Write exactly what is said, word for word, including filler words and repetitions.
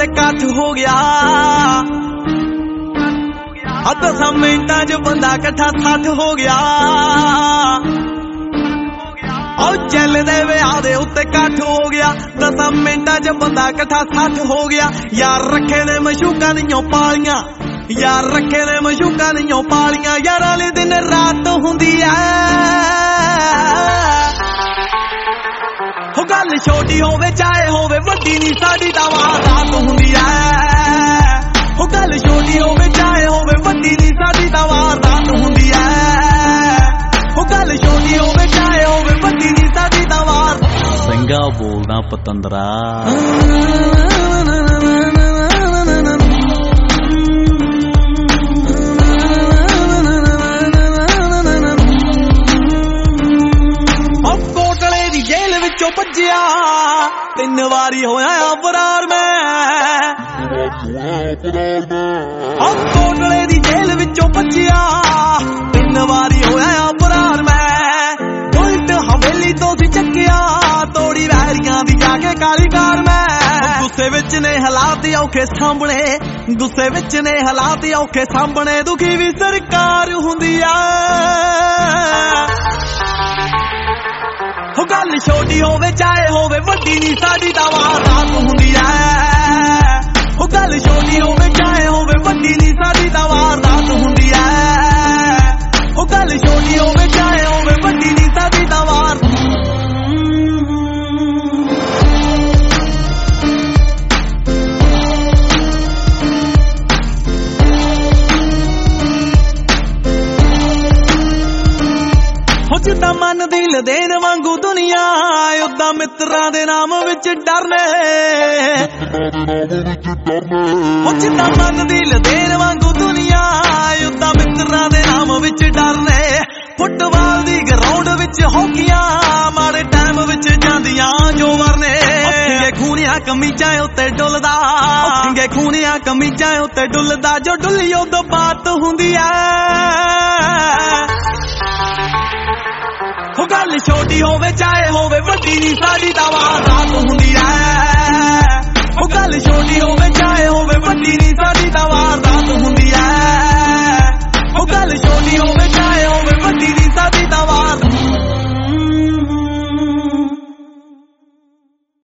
उत्ते कट हो गया दसां मिंटां च बंदा कट्ठा सठ हो गया चलदे विआह दे उत्ते कट हो गया दसां मिंटां च बंदा कट्ठा सठ हो गया यार रखे ने मशूकां दियां पालियां यार रखे ने मशूकां दियां पालियां यार वाले दिन रात हुंदी ऐ हो गल छोटी होवे चाहे होवे वड्डी नी साडी तां वारदात हुंदी ऐ हो गल छोटी होवे चाहे होवे वड्डी नी साडी तां वारदात हुंदी ऐ हो गल छोटी होवे चाहे होवे वड्डी नी साडी तां वार संगा बोलदा पतंदरा भज्जिया तीन वारी होया फरार मैं कोटले दी जेल विचों भज्जिया तीन वारी होया फरार मैं उल्ट हवेली तो सी चक्किया तोड़ी वैरियां दी जाके काली कार मैं गुस्से विच ने हालात औखे सामने गुस्से विच ने हालात औखे सामने दुखी भी सरकार हुंदी आ हो गल छोटी होवे चाहे होवे वड्डी नी साडी तां वारदात हुंदी ऐ हो गल छोटी होवे चाहे होवे वड्डी नी साडी तां वारदात हुंदी ऐ हो गल छोटी होवे चाहे होवे वड्डी नी साडी तां वार जिद्दां मन दिल देन वांगू दुनिया उद्दां मित्रां दे नाम विच डरने जिद्दां मन दिल देन वांगू दुनिया उद्दां मित्रां दे नाम विच डरने फुटबाल दी ग्राउंड विच हॉकियां माड़े टाइम विच जांदियां जो वरने सिंगे खूनिया कमीजां उत्ते डुलदा सिंगे खूनिया कमीजां उत्ते डुलदा जो डुल्ली उदों बात हुंदी ऐ हो गल छोटी होवे चाहे होवे वड्डी नी साडी तां वारदात हुंदी ऐ